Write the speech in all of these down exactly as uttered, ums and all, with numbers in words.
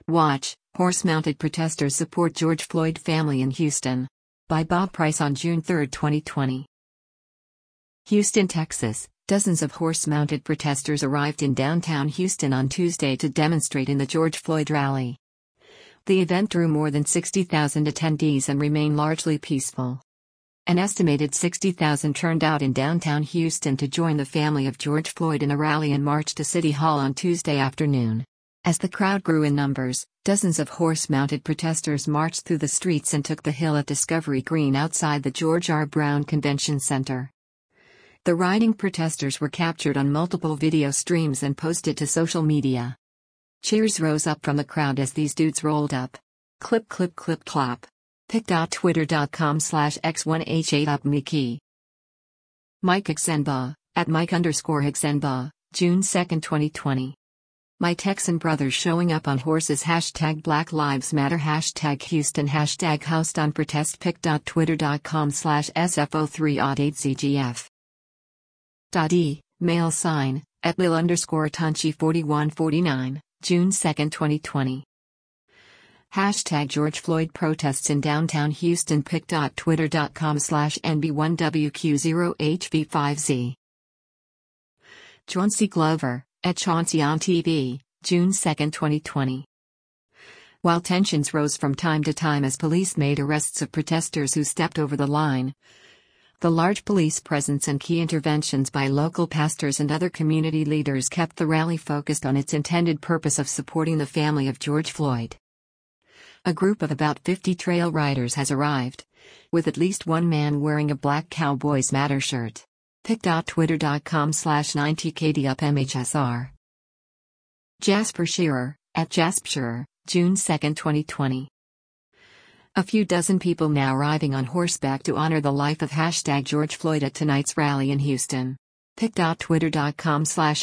Watch, Horse-Mounted Protesters Support George Floyd Family in Houston. By Bob Price on June third, twenty twenty. Houston, Texas. Dozens of horse-mounted protesters arrived in downtown Houston on Tuesday to demonstrate in the George Floyd rally. The event drew more than sixty thousand attendees and remained largely peaceful. An estimated sixty thousand turned out in downtown Houston to join the family of George Floyd in a rally and march to City Hall on Tuesday afternoon. As the crowd grew in numbers, dozens of horse-mounted protesters marched through the streets and took the hill at Discovery Green outside the George R. Brown Convention Center. The riding protesters were captured on multiple video streams and posted to social media. Cheers rose up from the crowd as these dudes rolled up. Clip clip clip clap. pic.twitter.com slash x1h8upmiki. Mike Higzenbaugh, at Mike underscore Higzenbaugh, June second, twenty twenty. My Texan brothers showing up on horses. Hashtag Black Lives Matter. Hashtag Houston. Hashtag Housed on Protest. pic.twitter.com slash sfo3odd8zgf. E, mail sign, at Lil underscore Tunchi forty-one forty-nine, June second, twenty twenty. Hashtag George Floyd protests in downtown Houston. pic.twitter.com slash nb1wq0hv5z. Chauncey Glover, at Chauncey on T V, June second, twenty twenty. While tensions rose from time to time as police made arrests of protesters who stepped over the line, the large police presence and key interventions by local pastors and other community leaders kept the rally focused on its intended purpose of supporting the family of George Floyd. A group of about fifty trail riders has arrived, with at least one man wearing a black Cowboys Matter shirt. pic.twitter.com slash 90kdupmhsr. Jasper Shearer, at Jasper, June second, twenty twenty. A few dozen people now arriving on horseback to honor the life of hashtag George Floyd at tonight's rally in Houston. pic.twitter.com slash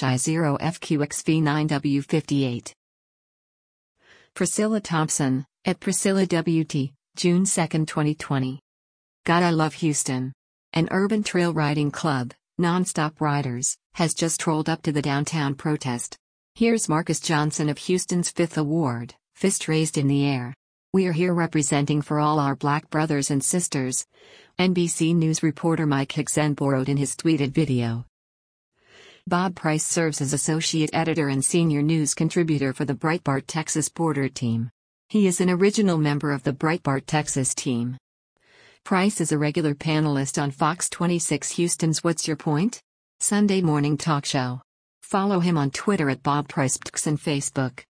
i0fqxv9w58. Priscilla Thompson, at Priscilla W T, June second, twenty twenty. God, I love Houston. An urban trail riding club, Nonstop Riders, has just rolled up to the downtown protest. Here's Marcus Johnson of Houston's Fifth Award, fist raised in the air. We are here representing for all our black brothers and sisters, N B C News reporter Mike Higzenbaugh wrote in his tweeted video. Bob Price serves as associate editor and senior news contributor for the Breitbart Texas Border Team. He is an original member of the Breitbart Texas team. Price is a regular panelist on Fox twenty-six Houston's What's Your Point? Sunday morning talk show. Follow him on Twitter at Bob Price and Facebook.